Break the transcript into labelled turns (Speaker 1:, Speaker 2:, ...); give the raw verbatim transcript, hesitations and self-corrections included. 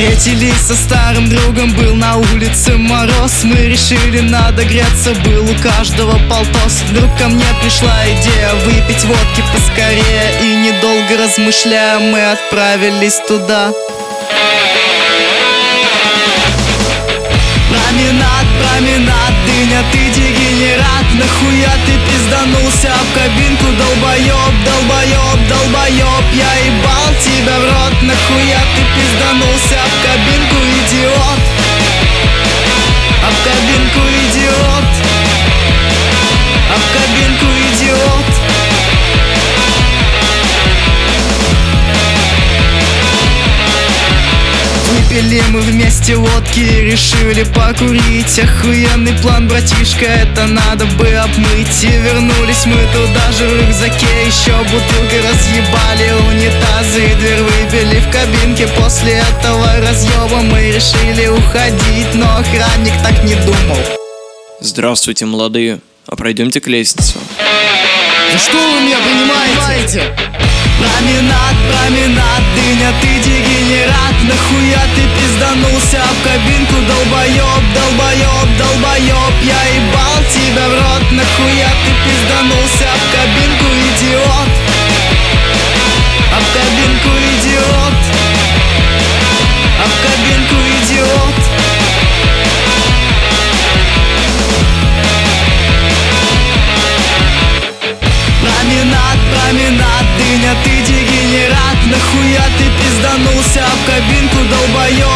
Speaker 1: Встретились со старым другом, был на улице мороз. Мы решили, надо греться, был у каждого полтос. Вдруг ко мне пришла идея выпить водки поскорее, и недолго размышляя, мы отправились туда. Променад, променад, дыня, ты дегенерат. Нахуя ты пизданулся в кабинку, долбоёб, долбоёб, долбоёб. Я ебал тебя в рот, нахуя ты пизданулся в кабинку, идиот. А в кабинку, идиот. А в кабинку, идиот. Выпили мы вместе водки и решили покурить. Охуенный план, братишка, это надо бы обмыть. И вернулись мы туда же в рюкзаке, еще бутылкой разъебали унитазы и дверь выбили в кабинке. После этого разъеба мы решили уходить, но охранник так не думал.
Speaker 2: Здравствуйте, молодые, а пройдемте к лестнице.
Speaker 1: Да что вы меня понимаете? Променад, променад, дыня, ты дегенерат. Нахуя ты пизданулся в кабинку, долбоёб, долбоёб, долбоёб. Я ебал тебя в рот, нахуя ты пизданулся в кабинку, идиот. А в кабинку, идиот. А в кабинку, идиот. Променад, променад, дыня, ты дегенерат. Нахуя ты пизданулся в кабинку, долбоёб.